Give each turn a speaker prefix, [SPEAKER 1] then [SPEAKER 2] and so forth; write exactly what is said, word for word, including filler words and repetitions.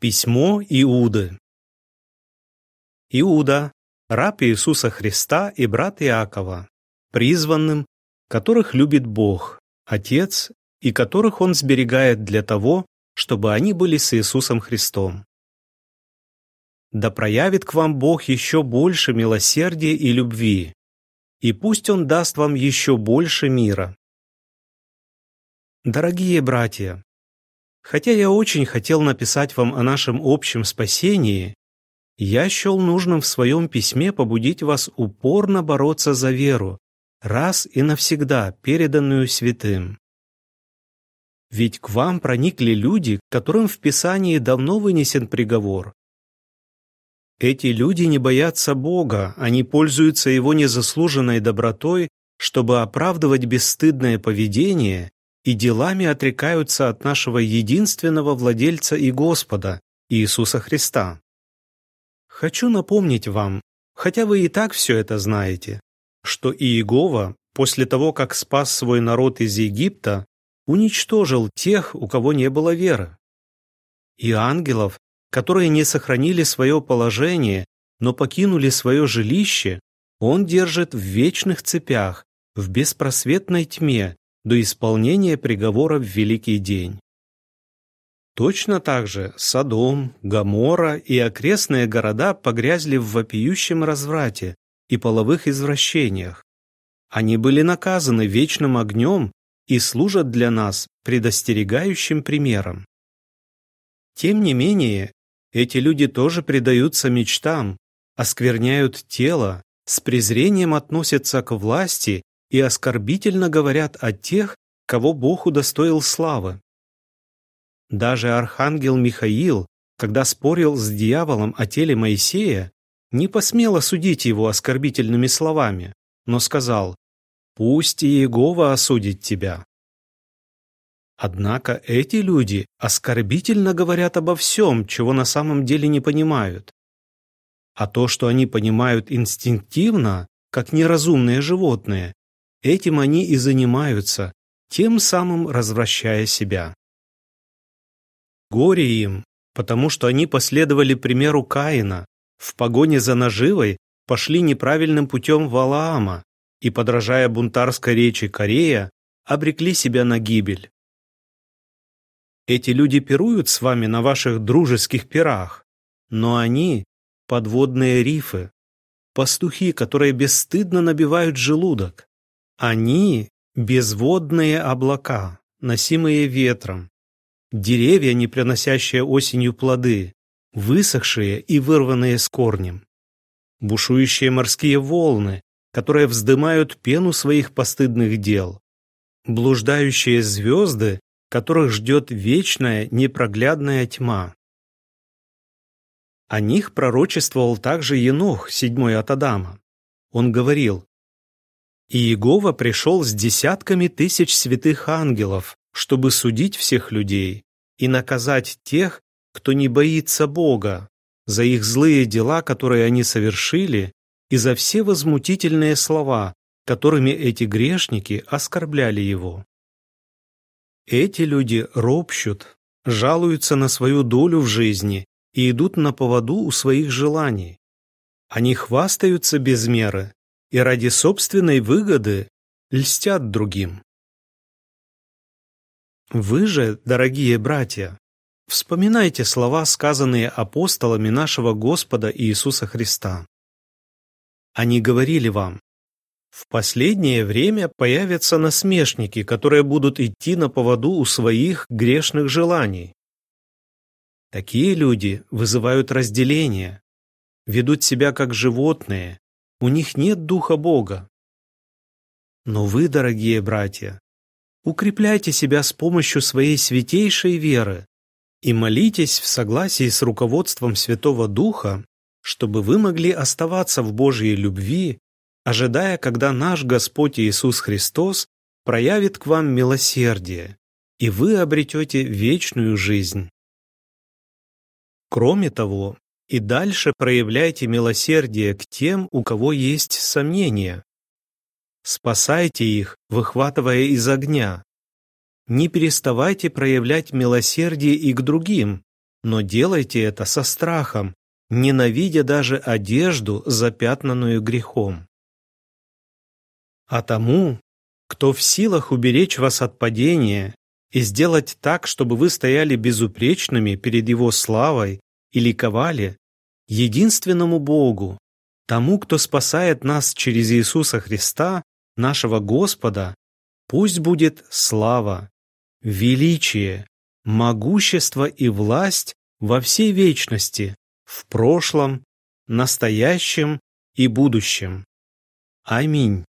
[SPEAKER 1] Письмо Иуды. Иуда, раб Иисуса Христа и брат Иакова, призванным, которых любит Бог, Отец, и которых Он сберегает для того, чтобы они были с Иисусом Христом. Да проявит к вам Бог еще больше милосердия и любви, и пусть Он даст вам еще больше мира. Дорогие братья, хотя я очень хотел написать вам о нашем общем спасении, я счел нужным в своем письме побудить вас упорно бороться за веру, раз и навсегда переданную святым. Ведь к вам проникли люди, которым в Писании давно вынесен приговор. Эти люди не боятся Бога, они пользуются Его незаслуженной добротой, чтобы оправдывать бесстыдное поведение, и делами отрекаются от нашего единственного владельца и Господа, Иисуса Христа. Хочу напомнить вам, хотя вы и так все это знаете, что Иегова, после того, как спас свой народ из Египта, уничтожил тех, у кого не было веры. И ангелов, которые не сохранили свое положение, но покинули свое жилище, Он держит в вечных цепях, в беспросветной тьме, до исполнения приговора в великий день. Точно так же Содом, Гоморра и окрестные города погрязли в вопиющем разврате и половых извращениях. Они были наказаны вечным огнем и служат для нас предостерегающим примером. Тем не менее, эти люди тоже предаются мечтам, оскверняют тело, с презрением относятся к власти и оскорбительно говорят о тех, кого Бог удостоил славы. Даже архангел Михаил, когда спорил с дьяволом о теле Моисея, не посмел осудить его оскорбительными словами, но сказал: «Пусть Иегова осудит тебя». Однако эти люди оскорбительно говорят обо всем, чего на самом деле не понимают. А то, что они понимают инстинктивно, как неразумные животные, этим они и занимаются, тем самым развращая себя. Горе им, потому что они последовали примеру Каина, в погоне за наживой пошли неправильным путем Валаама и, подражая бунтарской речи Корея, обрекли себя на гибель. Эти люди пируют с вами на ваших дружеских пирах, но они — подводные рифы, пастухи, которые бесстыдно набивают желудок. Они — безводные облака, носимые ветром, деревья, не приносящие осенью плоды, высохшие и вырванные с корнем, бушующие морские волны, которые вздымают пену своих постыдных дел, блуждающие звезды, которых ждет вечная непроглядная тьма. О них пророчествовал также Енох, седьмой от Адама. Он говорил: «Иегова пришел с десятками тысяч святых ангелов, чтобы судить всех людей и наказать тех, кто не боится Бога, за их злые дела, которые они совершили, и за все возмутительные слова, которыми эти грешники оскорбляли Его». Эти люди ропщут, жалуются на свою долю в жизни и идут на поводу у своих желаний. Они хвастаются без меры и ради собственной выгоды льстят другим. Вы же, дорогие братья, вспоминайте слова, сказанные апостолами нашего Господа Иисуса Христа. Они говорили вам: «В последнее время появятся насмешники, которые будут идти на поводу у своих грешных желаний». Такие люди вызывают разделение, ведут себя как животные, у них нет духа Бога. Но вы, дорогие братья, укрепляйте себя с помощью своей святейшей веры и молитесь в согласии с руководством Святого Духа, чтобы вы могли оставаться в Божьей любви, ожидая, когда наш Господь Иисус Христос проявит к вам милосердие, и вы обретете вечную жизнь. Кроме того, и дальше проявляйте милосердие к тем, у кого есть сомнения. Спасайте их, выхватывая из огня. Не переставайте проявлять милосердие и к другим, но делайте это со страхом, ненавидя даже одежду, запятнанную грехом. А тому, кто в силах уберечь вас от падения и сделать так, чтобы вы стояли безупречными перед Его славой и ликовали, единственному Богу, тому, кто спасает нас через Иисуса Христа, нашего Господа, пусть будет слава, величие, могущество и власть во всей вечности, в прошлом, настоящем и будущем. Аминь.